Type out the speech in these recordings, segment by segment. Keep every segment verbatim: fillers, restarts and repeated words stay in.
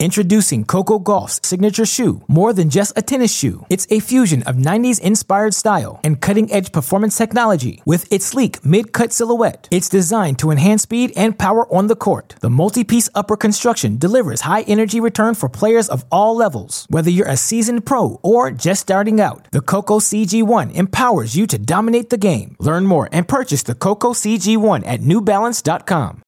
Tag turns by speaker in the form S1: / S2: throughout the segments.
S1: Introducing Coco Gauff's signature shoe, more than just a tennis shoe. It's a fusion of nineties-inspired style and cutting-edge performance technology. With its sleek mid-cut silhouette, it's designed to enhance speed and power on the court. The multi-piece upper construction delivers high-energy return for players of all levels. Whether you're a seasoned pro or just starting out, the Coco C G one empowers you to dominate the game. Learn more and purchase the Coco C G one at new balance dot com.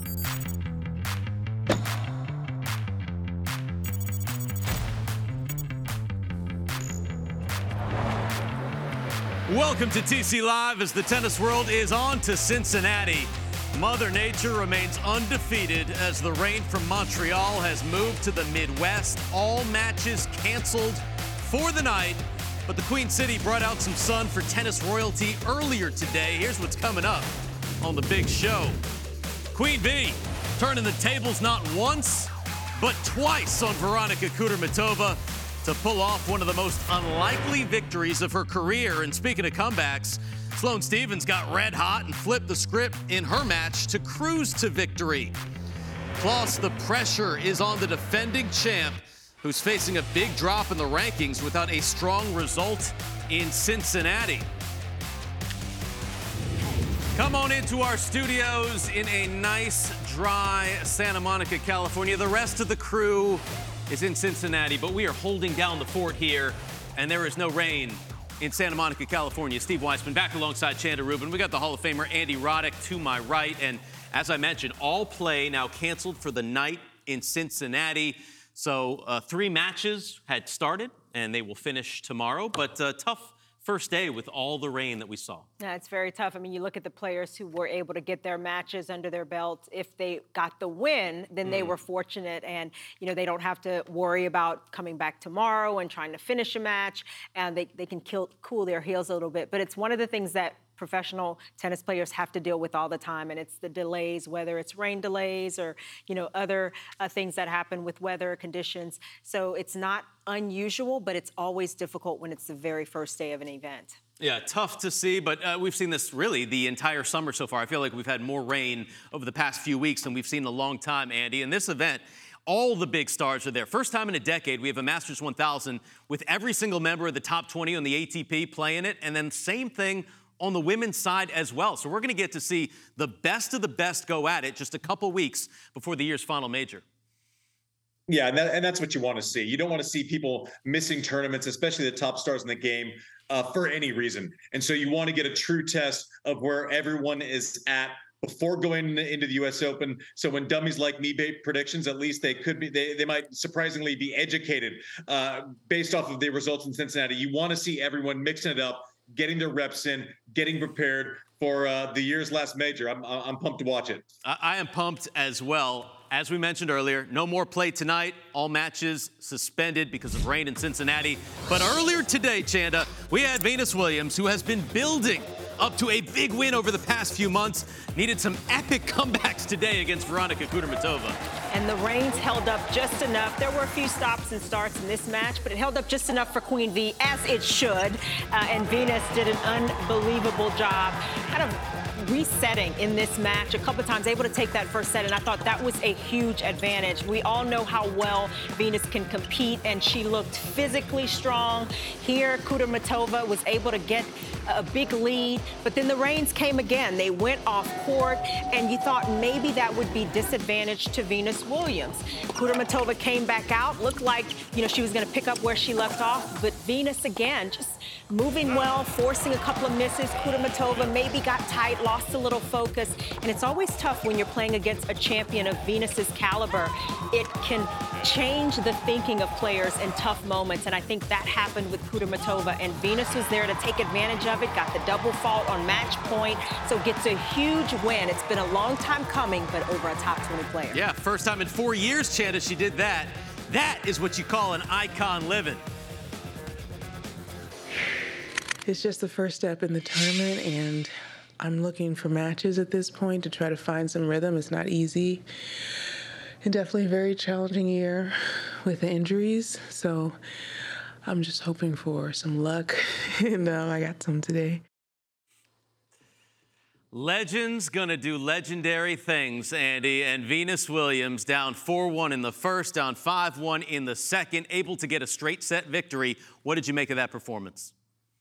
S2: Welcome to T C Live as the tennis world is on to Cincinnati. Mother Nature remains undefeated as the rain from Montreal has moved to the Midwest. All matches canceled for the night, but the Queen City brought out some sun for tennis royalty earlier today. Here's what's coming up on the big show. Queen Bee turning the tables not once, but twice on Veronika Kudermetova to pull off one of the most unlikely victories of her career. And speaking of comebacks, Sloane Stephens got red hot and flipped the script in her match to cruise to victory. Plus, the pressure is on the defending champ, who's facing a big drop in the rankings without a strong result in Cincinnati. Come on into our studios in a nice, dry Santa Monica, California. The rest of the crew is in Cincinnati, but we are holding down the fort here, and there is no rain in Santa Monica, California. Steve Weissman back alongside Chanda Rubin. We got the Hall of Famer Andy Roddick to my right, and as I mentioned, all play now canceled for the night in Cincinnati. So uh, three matches had started, and they will finish tomorrow, but uh, tough first day with all the rain that we saw.
S3: Yeah, it's very tough. I mean, you look at the players who were able to get their matches under their belts. If they got the win, then mm. they were fortunate, and you know they don't have to worry about coming back tomorrow and trying to finish a match, and they, they can kill, cool their heels a little bit. But it's one of the things that professional tennis players have to deal with all the time, and it's the delays, whether it's rain delays or you know other uh, things that happen with weather conditions. So it's not unusual, but it's always difficult when it's the very first day of an event.
S2: Yeah, tough to see, but uh, we've seen this really the entire summer so far. I feel like we've had more rain over the past few weeks than we've seen in a long time, Andy. And this event, all the big stars are there. First time in a decade, we have a Masters one thousand with every single member of the top twenty on the A T P playing it, and then same thing on the women's side as well. So we're going to get to see the best of the best go at it just a couple weeks before the year's final major.
S4: Yeah, and, that, and that's what you want to see. You don't want to see people missing tournaments, especially the top stars in the game, uh, for any reason. And so you want to get a true test of where everyone is at before going into the U S Open. So when dummies like me make predictions, at least they could be, they, they might surprisingly be educated uh, based off of the results in Cincinnati. You want to see everyone mixing it up, getting their reps in, getting prepared for uh, the year's last major. I'm, I'm pumped to watch it.
S2: I am pumped as well. As we mentioned earlier, no more play tonight. All matches suspended because of rain in Cincinnati. But earlier today, Chanda, we had Venus Williams, who has been building up to a big win over the past few months, needed some epic comebacks today against Veronika Kudermetova.
S3: And the rains held up just enough. There were a few stops and starts in this match, but it held up just enough for Queen V, as it should. Uh, and Venus did an unbelievable job kind of resetting in this match a couple times, able to take that first set, and I thought that was a huge advantage. We all know how well Venus can compete, and she looked physically strong. Here, Kudermetova was able to get a big lead, but then the rains came again. They went off court, and you thought maybe that would be disadvantage to Venus Williams. Kudermetova came back out, looked like, you know, she was going to pick up where she left off, but Venus again, just moving well, forcing a couple of misses. Kudermetova maybe got tight, lost a little focus, and it's always tough when you're playing against a champion of Venus's caliber. It can change the thinking of players in tough moments, and I think that happened with Kudermetova, and Venus was there to take advantage of it, got the double fault on match point, so gets a huge win. It's been a long time coming, but over a top twenty player.
S2: Yeah, first time in four years, Chanda, she did that. That is what you call an icon living.
S5: It's just the first step in the tournament, and I'm looking for matches at this point to try to find some rhythm. It's not easy. And definitely a very challenging year with the injuries. So I'm just hoping for some luck, and uh, I got some today.
S2: Legends gonna do legendary things, Andy, and Venus Williams down four one in the first, down five one in the second, able to get a straight set victory. What did you make of that performance?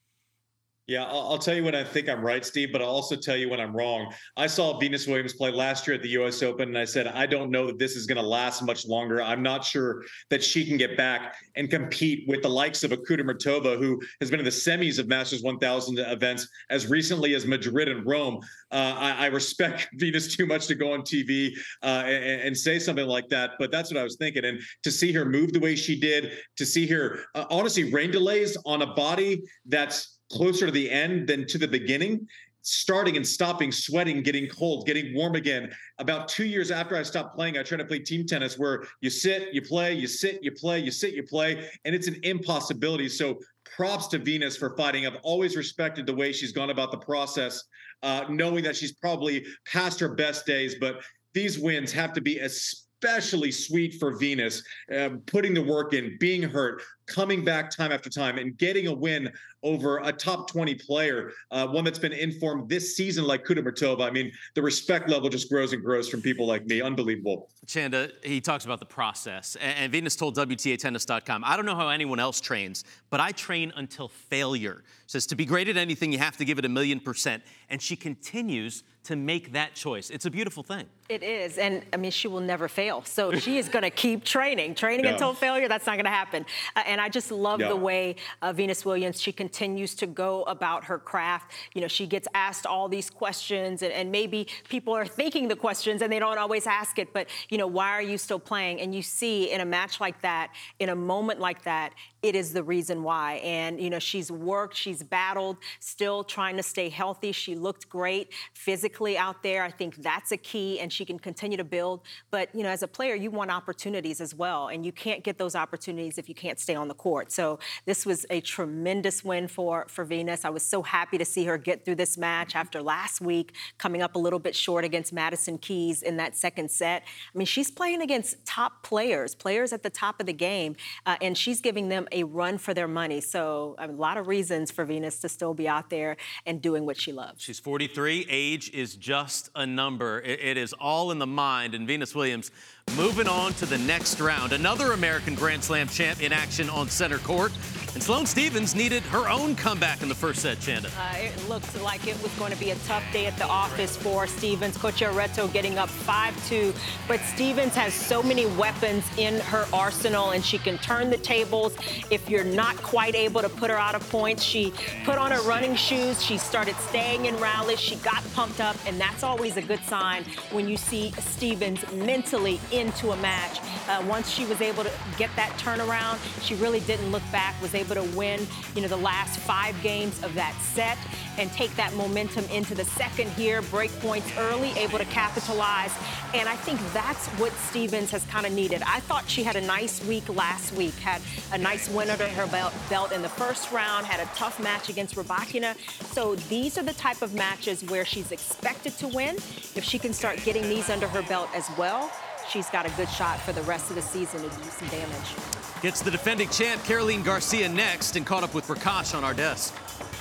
S4: Yeah, I'll, I'll tell you when I think I'm right, Steve, but I'll also tell you when I'm wrong. I saw Venus Williams play last year at the U S Open, and I said, I don't know that this is going to last much longer. I'm not sure that she can get back and compete with the likes of a Kudermetova, who has been in the semis of Masters one thousand events as recently as Madrid and Rome. Uh, I, I respect Venus too much to go on T V uh, and, and say something like that, but that's what I was thinking. And to see her move the way she did, to see her, uh, honestly, rain delays on a body that's closer to the end than to the beginning, starting and stopping, sweating, getting cold, getting warm again. About two years after I stopped playing, I tried to play team tennis where you sit, you play, you sit, you play, you sit, you play, and it's an impossibility. So props to Venus for fighting. I've always respected the way she's gone about the process, uh, knowing that she's probably past her best days, but these wins have to be especially sweet for Venus, uh, putting the work in, being hurt, coming back time after time, and getting a win over a top twenty player, uh, one that's been in form this season like Kudermetova. I mean, the respect level just grows and grows from people like me. Unbelievable.
S2: Chanda, he talks about the process, and Venus told W T A tennis dot com, I don't know how anyone else trains, but I train until failure. Says to be great at anything, you have to give it a million percent. And she continues to make that choice. It's a beautiful thing.
S3: It is. And I mean, she will never fail. So she is going to keep training. Training
S4: yeah.
S3: until failure, that's not going to happen. Uh, and I just love
S4: yeah.
S3: the way uh, Venus Williams, she continues to go about her craft. You know, she gets asked all these questions, and, and maybe people are thinking the questions and they don't always ask it. But, you know, why are you still playing? And you see in a match like that, in a moment like that, it is the reason why. And, you know, she's worked, she's battled, still trying to stay healthy. She looked great physically out there. I think that's a key, and she can continue to build. But, you know, as a player, you want opportunities as well, and you can't get those opportunities if you can't stay on the court. So this was a tremendous win for, for Venus. I was so happy to see her get through this match after last week, coming up a little bit short against Madison Keys in that second set. I mean, she's playing against top players, players at the top of the game, uh, and she's giving them a run for their money. So a lot of reasons for Venus to still be out there and doing what she loves.
S2: She's forty-three. Age is just a number. It, it is all in the mind. And Venus Williams moving on to the next round. Another American Grand Slam champ in action on center court. And Sloane Stephens needed her own comeback in the first set, Chanda.
S3: Uh, it looked like it was going to be a tough day at the office for Stephens. Cocciaretto getting up five two. But Stephens has so many weapons in her arsenal, and she can turn the tables. If you're not quite able to put her out of points, she put on her running shoes. She started staying in rallies. She got pumped up, and that's always a good sign when you see Stephens mentally into a match. Uh, once she was able to get that turnaround, she really didn't look back, was able to win, you know, the last five games of that set and take that momentum into the second here, break points early, able to capitalize. And I think that's what Stephens has kind of needed. I thought she had a nice week last week, had a nice win under her belt, belt in the first round, had a tough match against Rybakina. So these are the type of matches where she's expected to win. If she can start getting these under her belt as well, she's got a good shot for the rest of the season to do some damage.
S2: Gets the defending champ, Caroline Garcia, next, and caught up with Prakash on our desk.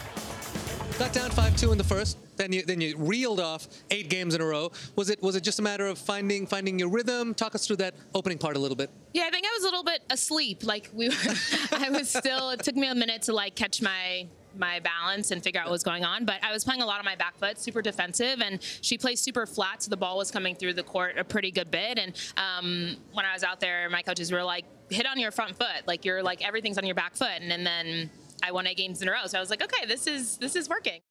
S6: Got down five two in the first, then you then you reeled off eight games in a row. Was it was it just a matter of finding finding your rhythm? Talk us through that opening part a little bit.
S7: Yeah, I think I was a little bit asleep. Like we, were, I was still. It took me a minute to like catch my my balance and figure out what was going on. But I was playing a lot on my back foot, super defensive, and she plays super flat, so the ball was coming through the court a pretty good bit. And um, when I was out there, my coaches were like, "Hit on your front foot. Like you're like everything's on your back foot." And, and then I won eight games in a row, so I was like, "Okay, this is this is working."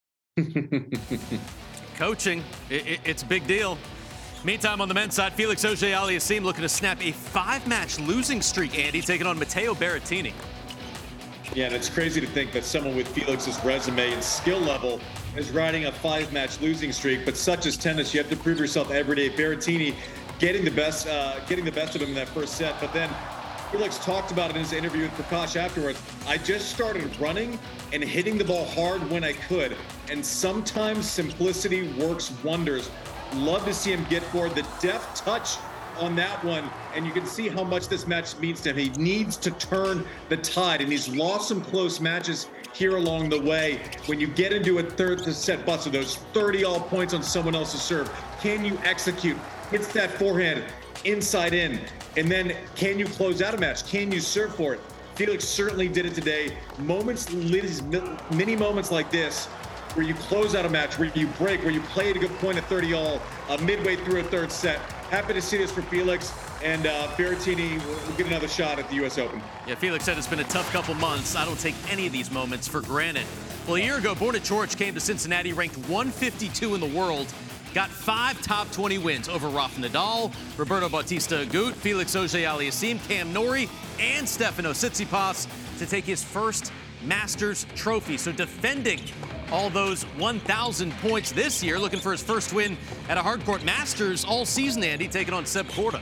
S2: Coaching, it, it, it's a big deal. Meantime, on the men's side, Felix Auger-Aliassime looking to snap a five-match losing streak, Andy, taking on Matteo Berrettini.
S4: Yeah, and it's crazy to think that someone with Felix's resume and skill level is riding a five-match losing streak, but such is tennis. You have to prove yourself every day. Berrettini getting the best, uh, getting the best of him in that first set, but then Felix talked about it in his interview with Prakash afterwards. I just started running and hitting the ball hard when I could, and sometimes simplicity works wonders. Love to see him get forward. The deft touch on that one, and you can see how much this match means to him. He needs to turn the tide, and he's lost some close matches here along the way. When you get into a third set bust with those thirty all points on someone else's serve, can you execute? Hits that forehand inside in, and then can you close out a match? Can you serve for it? Felix certainly did it today. Moments, many moments like this, where you close out a match, where you break, where you play at a good point at thirty all, uh, midway through a third set. Happy to see this for Felix, and uh, Berrettini will get another shot at the U S Open.
S2: Yeah, Felix said it's been a tough couple months. I don't take any of these moments for granted. Well, a year ago, Borna Coric came to Cincinnati ranked one fifty-two in the world, got five top twenty wins over Rafa Nadal, Roberto Bautista Agut, Felix Auger-Aliassime, Cam Norrie, and Stefano Tsitsipas to take his first Masters trophy. So defending all those one thousand points this year, looking for his first win at a hardcourt Masters all season, Andy, taking on Seb Korda.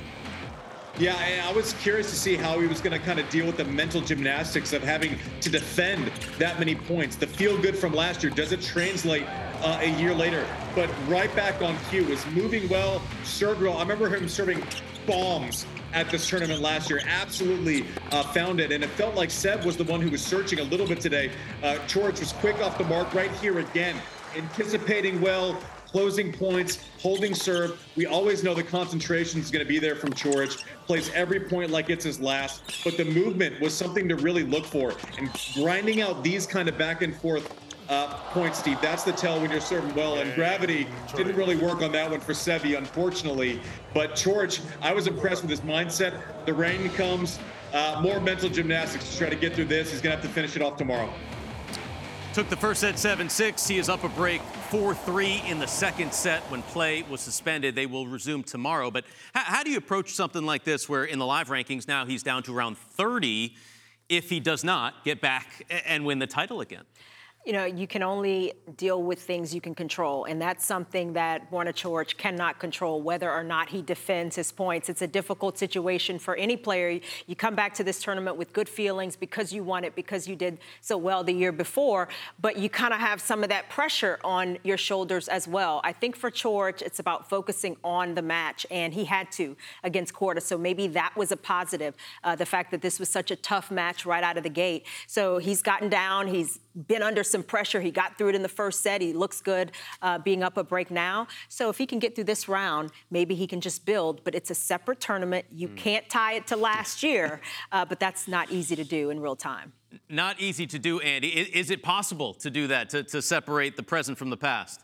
S4: Yeah, I was curious to see how he was going to kind of deal with the mental gymnastics of having to defend that many points. The feel good from last year, does it translate uh, a year later? But right back on cue, was moving well, served well. I remember him serving bombs at this tournament last year, absolutely uh, found it. And it felt like Seb was the one who was searching a little bit today. Uh, Coric was quick off the mark right here again, anticipating well, closing points, holding serve. We always know the concentration is going to be there from Coric. Plays every point like it's his last. But the movement was something to really look for. And grinding out these kind of back and forth uh, points, Steve, that's the tell when you're serving well. And gravity didn't really work on that one for Sevi, unfortunately. But Coric, I was impressed with his mindset. The rain comes. Uh, more mental gymnastics to try to get through this. He's going to have to finish it off tomorrow.
S2: Took the first set seven six. He is up a break four three in the second set when play was suspended. They will resume tomorrow. But how, how do you approach something like this where in the live rankings now he's down to around thirty if he does not get back and win the title again?
S3: You know, you can only deal with things you can control, and that's something that Borna Coric cannot control, whether or not he defends his points. It's a difficult situation for any player. You come back to this tournament with good feelings because you won it, because you did so well the year before, but you kind of have some of that pressure on your shoulders as well. I think for Coric, it's about focusing on the match, and he had to against Korda, so maybe that was a positive, uh, the fact that this was such a tough match right out of the gate. So he's gotten down, he's been under some pressure. He got through it in the first set. He looks good uh, being up a break now. So if he can get through this round, maybe he can just build. But it's a separate tournament. You mm. can't tie it to last year, uh, but that's not easy to do in real time.
S2: Not easy to do, Andy. Is, is it possible to do that, to, to separate the present from the past?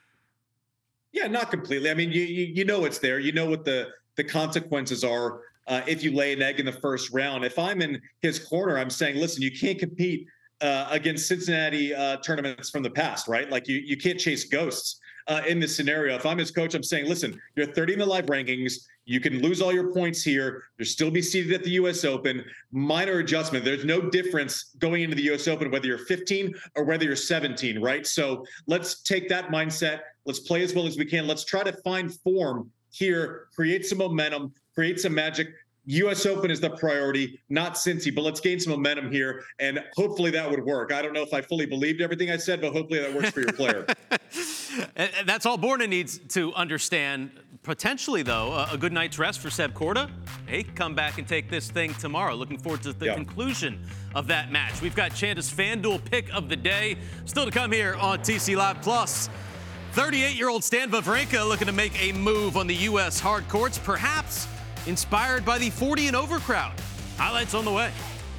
S4: Yeah, not completely. I mean, you you, you know it's there. You know what the, the consequences are uh, if you lay an egg in the first round. If I'm in his corner, I'm saying, listen, you can't compete Uh, against Cincinnati uh, tournaments from the past, right? Like you, you can't chase ghosts uh, in this scenario. If I'm his coach, I'm saying, listen, you're thirty in the live rankings. You can lose all your points here. You'll still be seated at the U S Open. Minor adjustment. There's no difference going into the U S Open, whether you're fifteen or whether you're seventeen, right? So let's take that mindset. Let's play as well as we can. Let's try to find form here, create some momentum, create some magic. U S Open is the priority, not Cincy, but let's gain some momentum here, and hopefully that would work. I don't know if I fully believed everything I said, but hopefully that works for your player.
S2: And that's all Borna needs to understand. Potentially, though, a good night's rest for Seb Korda. Hey, come back and take this thing tomorrow. Looking forward to the yeah. conclusion of that match. We've got Chanda's FanDuel pick of the day still to come here on T C Live Plus. thirty-eight-year-old Stan Wawrinka looking to make a move on the U S hard courts, perhaps inspired by the forty and over crowd. Highlights on the way.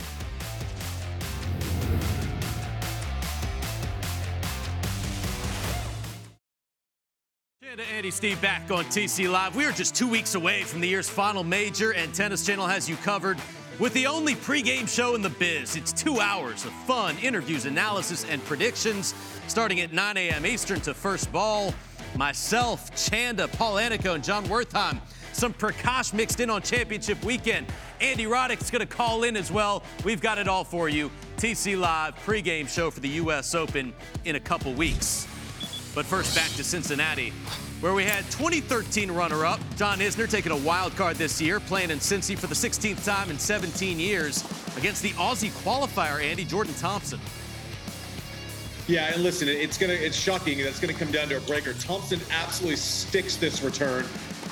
S2: Chanda, Andy, Steve back on T C Live. We are just two weeks away from the year's final major, and Tennis Channel has you covered with the only pregame show in the biz. It's two hours of fun, interviews, analysis, and predictions, starting at nine a.m. Eastern to first ball. Myself, Chanda, Paul Anico, and John Wertheim. Some Prakash mixed in on championship weekend. Andy Roddick's going to call in as well. We've got it all for you. T C Live pregame show for the U S Open in a couple weeks. But first, back to Cincinnati, where we had twenty thirteen runner-up John Isner taking a wild card this year, playing in Cincy for the sixteenth time in seventeen years against the Aussie qualifier, Andy, Jordan Thompson.
S4: Yeah, and listen, it's gonna it's shocking. That's gonna come down to a breaker. Thompson absolutely sticks this return.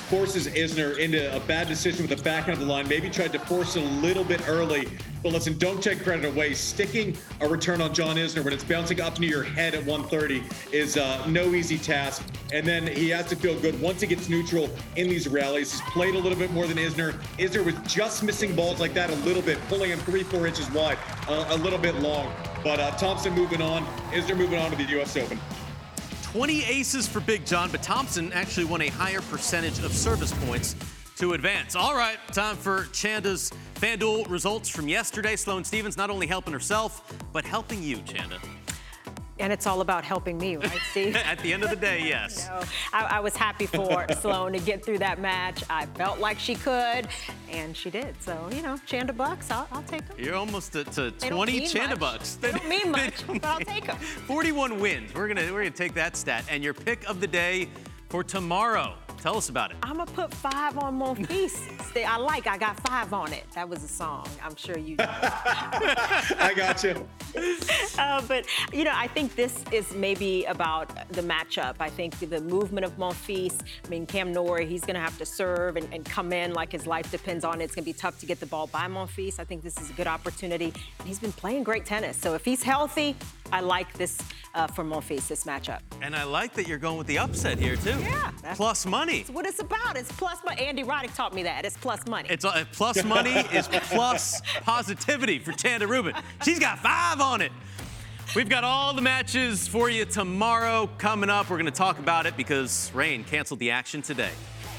S4: forces Isner into a bad decision with the back end of the line. Maybe tried to force it a little bit early. But listen, don't take credit away. Sticking a return on John Isner when it's bouncing up near your head at one thirty is uh, no easy task. And then he has to feel good once he gets neutral in these rallies. He's played a little bit more than Isner. Isner was just missing balls like that a little bit, pulling him three, four inches wide, uh, a little bit long. But uh, Thompson moving on. Isner moving on to the U S Open.
S2: twenty aces for Big John, but Thompson actually won a higher percentage of service points to advance. All right, time for Chanda's FanDuel results from yesterday. Sloane Stephens not only helping herself, but helping you, Chanda.
S3: And it's all about helping me, right, Steve?
S2: At the end of the day, yes.
S3: You know, I, I was happy for Sloane to get through that match. I felt like she could, and she did. So, you know, Chanda bucks, I'll, I'll take them.
S2: You're almost to, to twenty Chanda bucks.
S3: They don't mean much, but I'll take them.
S2: forty-one wins. We're gonna we're gonna take that stat. And your pick of the day for tomorrow. Tell us about it.
S3: I'm gonna put five on Monfils. I like. I got five on it. That was a song. I'm sure you.
S4: I got you.
S3: Uh, but you know, I think this is maybe about the matchup. I think the movement of Monfils. I mean, Cam Norrie, he's gonna have to serve and, and come in like his life depends on it. It's gonna be tough to get the ball by Monfils. I think this is a good opportunity. And he's been playing great tennis. So if he's healthy, I like this uh, for Monfils, this matchup.
S2: And I like that you're going with the upset here too.
S3: Yeah.
S2: Plus money.
S3: That's what it's about. It's plus money. Andy Roddick taught me that. It's plus money.
S2: It's uh, plus money is plus positivity for Chanda Rubin. She's got five on it. We've got all the matches for you tomorrow coming up. We're going to talk about it because rain canceled the action today.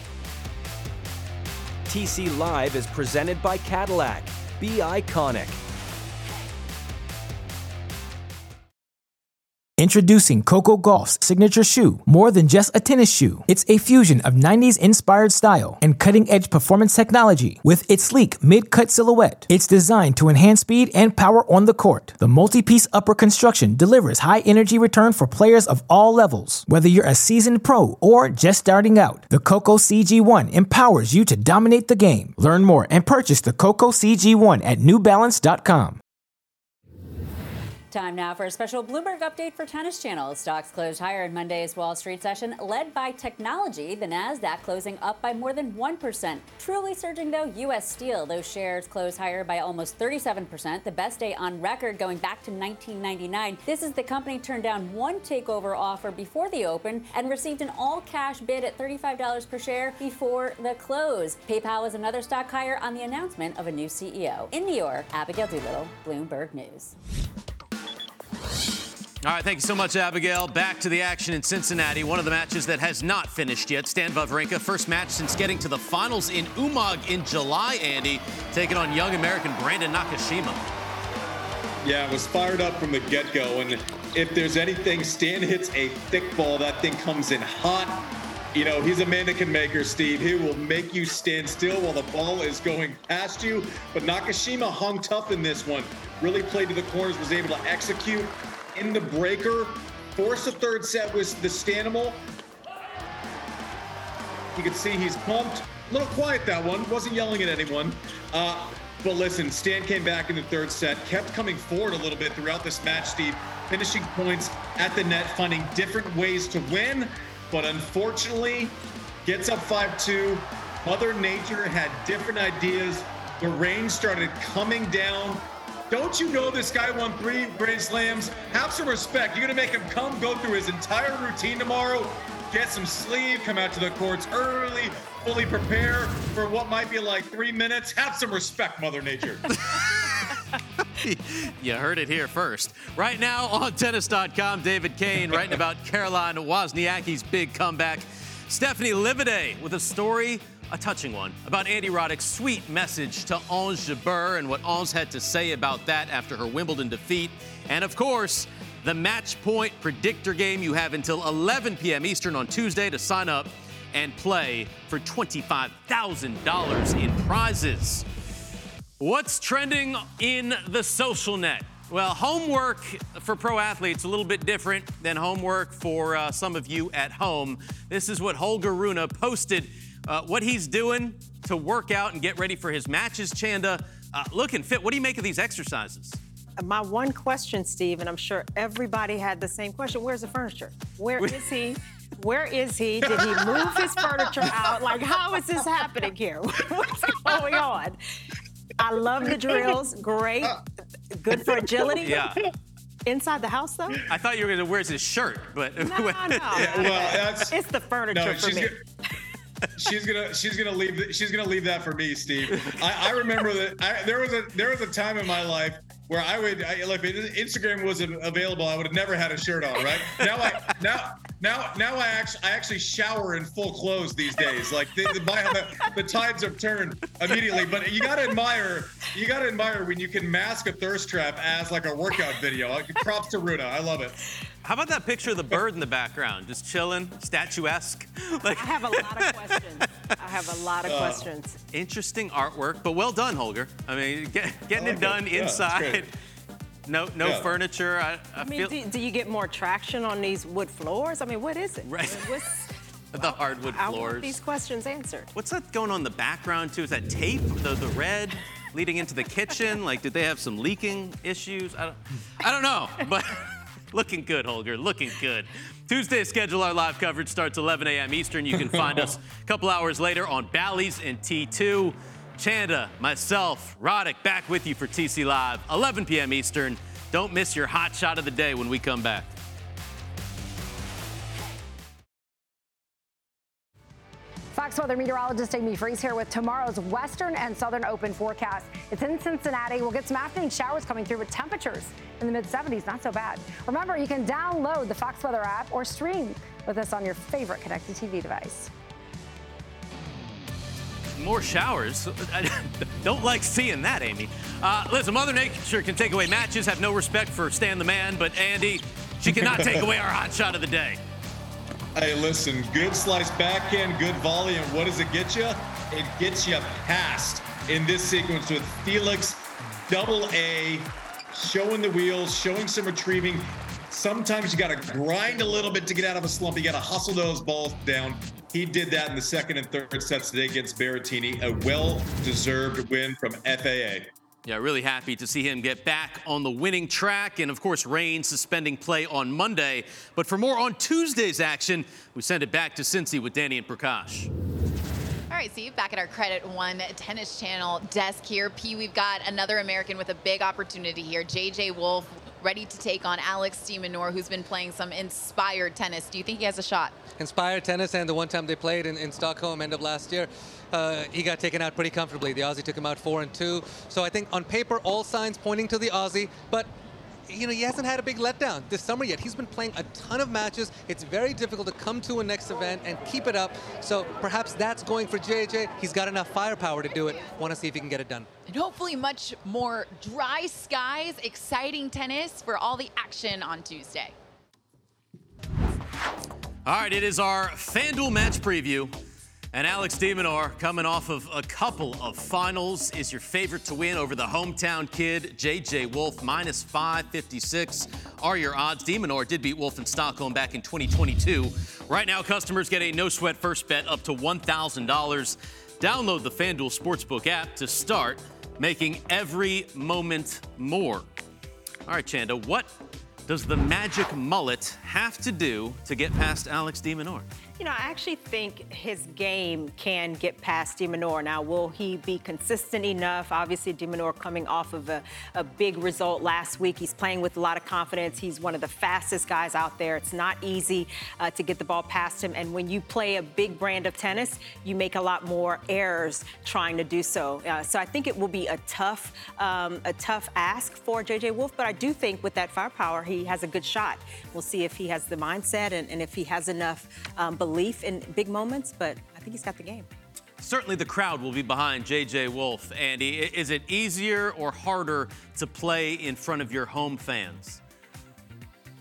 S8: T C Live is presented by Cadillac. Be iconic.
S1: Introducing Coco Gauff's signature shoe, more than just a tennis shoe. It's a fusion of nineties-inspired style and cutting-edge performance technology with its sleek mid-cut silhouette. It's designed to enhance speed and power on the court. The multi-piece upper construction delivers high-energy return for players of all levels. Whether you're a seasoned pro or just starting out, the Coco C G one empowers you to dominate the game. Learn more and purchase the Coco C G one at new balance dot com.
S9: Time now for a special Bloomberg update for Tennis Channel. Stocks closed higher in Monday's Wall Street session, led by technology. The Nasdaq closing up by more than one percent. Truly surging, though, U S Steel. Those shares closed higher by almost thirty-seven percent, the best day on record going back to nineteen ninety-nine. This is the company turned down one takeover offer before the open and received an all-cash bid at thirty-five dollars per share before the close. PayPal was another stock higher on the announcement of a new C E O. In New York, Abigail Doolittle, Bloomberg News.
S2: All right, thank you so much, Abigail. Back to the action in Cincinnati. One of the matches that has not finished yet. Stan Wawrinka, first match since getting to the finals in Umag in July, Andy, taking on young American Brandon Nakashima.
S4: Yeah, it was fired up from the get-go. And if there's anything, Stan hits a thick ball. That thing comes in hot. You know, he's a man that can make her, Steve. He will make you stand still while the ball is going past you. But Nakashima hung tough in this one. Really played to the corners, was able to execute in the breaker, forced the third set with the Stanimal. You can see he's pumped. A little quiet, that one. Wasn't yelling at anyone. Uh, but listen, Stan came back in the third set, kept coming forward a little bit throughout this match, Steve, finishing points at the net, finding different ways to win. But unfortunately, gets up five two. Mother Nature had different ideas. The rain started coming down. Don't you know this guy won three Grand Slams? Have some respect. You're going to make him come, go through his entire routine tomorrow, get some sleep, come out to the courts early, fully prepare for what might be like three minutes. Have some respect, Mother Nature.
S2: You heard it here first. Right now on tennis dot com, David Kane writing about Caroline Wozniacki's big comeback. Stephanie Livaday with a story, a touching one, about Andy Roddick's sweet message to Ons Jabeur and what Ons had to say about that after her Wimbledon defeat. And of course, the match point predictor game. You have until eleven p.m. Eastern on Tuesday to sign up and play for twenty-five thousand dollars in prizes. What's trending in the social net? Well, homework for pro athletes a little bit different than homework for uh, some of you at home. This is what Holger Rune posted, uh, what he's doing to work out and get ready for his matches. Chanda, uh, looking fit. What do you make of these exercises?
S3: my one question, Steve, and I'm sure everybody had the same question, where's the furniture? Where is he? Where is he? Did he move his furniture out? Like, how is this happening here? What's going on? I love the drills. Great. Good for agility.
S2: Yeah.
S3: Inside the house, though?
S2: I thought you were going to where's his shirt, but
S3: No, no.
S4: Yeah, well, that's
S3: It's the furniture
S4: no.
S3: for
S4: She's
S3: me.
S4: gonna, she's gonna she's gonna leave th- she's gonna leave that for me, Steve. I, I remember that I, there was a there was a time in my life where I would I, like if Instagram wasn't available, I would have never had a shirt on. Right now, I now now now I actually I actually shower in full clothes these days. Like the the, the, the tides have turned immediately. But you gotta admire you gotta admire when you can mask a thirst trap as like a workout video. Like, props to Runa, I love it.
S2: how about that picture of the bird in the background, just chilling, statuesque? Like,
S3: I have a lot of questions. I have a lot of
S4: Uh,
S3: questions.
S2: interesting artwork, but well done, Holger. I mean, get, getting
S4: I like
S2: it done
S4: it. Yeah, it's
S2: inside.
S4: great.
S2: No, no
S4: Yeah.
S2: furniture. I, I,
S3: I mean,
S2: feel
S3: do, do you get more traction on these wood floors? I mean, what is it?
S2: Right.
S3: What's,
S2: the hardwood
S3: I
S2: floors.
S3: want these questions answered.
S2: What's that going on in the background too? Is that tape? The the red leading into the kitchen? Like, did they have some leaking issues? I don't, I don't know, but looking good, Holger. Looking good. Tuesday's schedule, our live coverage starts eleven a.m. Eastern. You can find us a couple hours later on Bally's and T two. Chanda, myself, Roddick, back with you for T C Live, eleven p.m. Eastern. Don't miss your hot shot of the day when we come back.
S10: Fox Weather meteorologist Amy Freeze here with tomorrow's Western and Southern Open forecast. It's in Cincinnati. We'll get some afternoon showers coming through with temperatures in the mid seventies. Not so bad. Remember, you can download the Fox Weather app or stream with us on your favorite connected T V device.
S2: More showers. I don't like seeing that, Amy. Uh, listen, Mother Nature can take away matches, have no respect for Stan the Man, but Andy, she cannot take away our hot shot of the day.
S4: Hey, listen, good slice backhand, good volley, and what does it get you? It gets you past in this sequence with Felix, double A, showing the wheels, showing some retrieving. Sometimes you got to grind a little bit to get out of a slump. You got to hustle those balls down. He did that in the second and third sets today against Berrettini. A well-deserved win from F A A.
S2: Yeah, really happy to see him get back on the winning track. And, of course, Reigns suspending play on Monday. But for more on Tuesday's action, we send it back to Cincy with Danny and Prakash.
S11: All right, Steve, back at our Credit One Tennis Channel desk here. P, we've got another American with a big opportunity here. J J Wolf ready to take on Alex de Minaur, who's been playing some inspired tennis. Do you think he has a shot?
S6: Inspired tennis, and the one time they played in, in Stockholm end of last year, uh, he got taken out pretty comfortably. The Aussie took him out four and two. So I think on paper, all signs pointing to the Aussie, but you know, he hasn't had a big letdown this summer yet. He's been playing a ton of matches. It's very difficult to come to a next event and keep it up. So perhaps that's going for J J. He's got enough firepower to do it. Want to see if he can get it done.
S11: And hopefully much more dry skies, exciting tennis for all the action on Tuesday.
S2: All right, it is our FanDuel match preview. And Alex de Minaur, coming off of a couple of finals, is your favorite to win over the hometown kid, J J Wolf, minus five fifty-six are your odds. De Minaur did beat Wolf in Stockholm back in twenty twenty-two. Right now, customers get a no-sweat first bet up to one thousand dollars. Download the FanDuel Sportsbook app to start making every moment more. All right, Chanda, what does the magic mullet have to do to get past Alex de Minaur?
S3: You know, I actually think his game can get past de Minaur. Now, will he be consistent enough? Obviously, de Minaur coming off of a, a big result last week. He's playing with a lot of confidence. He's one of the fastest guys out there. It's not easy uh, to get the ball past him. And when you play a big brand of tennis, you make a lot more errors trying to do so. Uh, so I think it will be a tough, um, a tough ask for J J Wolf. But I do think with that firepower, he has a good shot. We'll see if he has the mindset and, and if he has enough um, belief in big moments, but I think he's got the game.
S2: Certainly the crowd will be behind J J Wolf. Andy, is it easier or harder to play in front of your home fans?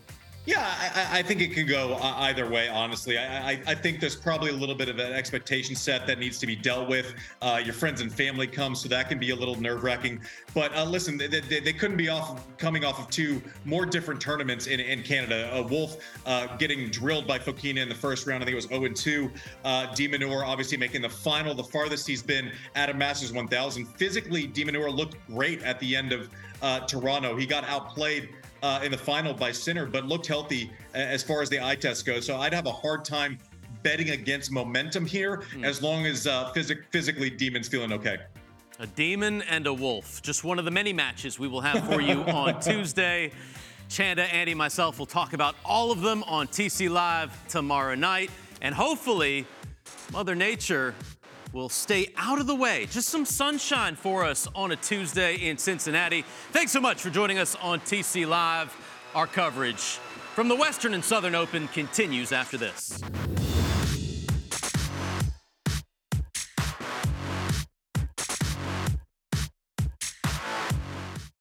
S4: Yeah, I, I think it can go either way, honestly. I, I, I think there's probably a little bit of an expectation set that needs to be dealt with. Uh, your friends and family come, so that can be a little nerve-wracking. But uh, listen, they, they, they couldn't be off coming off of two more different tournaments in, in Canada. Uh, Wolf uh, getting drilled by Fokina in the first round. I think it was oh and two. Uh, de Minaur obviously making the final, the farthest he's been at a Masters one thousand. Physically, de Minaur looked great at the end of uh, Toronto. He got outplayed Uh, in the final by Sinner, but looked healthy as far as the eye test goes. So I'd have a hard time betting against momentum here, mm. as long as uh, phys- physically Demon's feeling okay.
S2: A Demon and a Wolf, just one of the many matches we will have for you on Tuesday. Chanda, Andy, myself will talk about all of them on T C Live tomorrow night, and hopefully Mother Nature will stay out of the way. Just some sunshine for us on a Tuesday in Cincinnati. Thanks so much for joining us on T C Live. Our coverage from the Western and Southern Open continues after this.